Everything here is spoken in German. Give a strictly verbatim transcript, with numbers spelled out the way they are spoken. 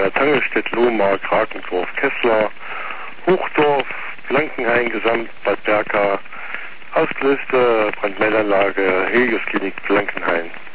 Berliner Tangelstedt, Lohmar, Krakendorf, Kessler, Hochdorf, Blankenhain, Gesamt, Bad Berka, ausgelöste Brandmeldanlage, Helios Klinik, Blankenhain.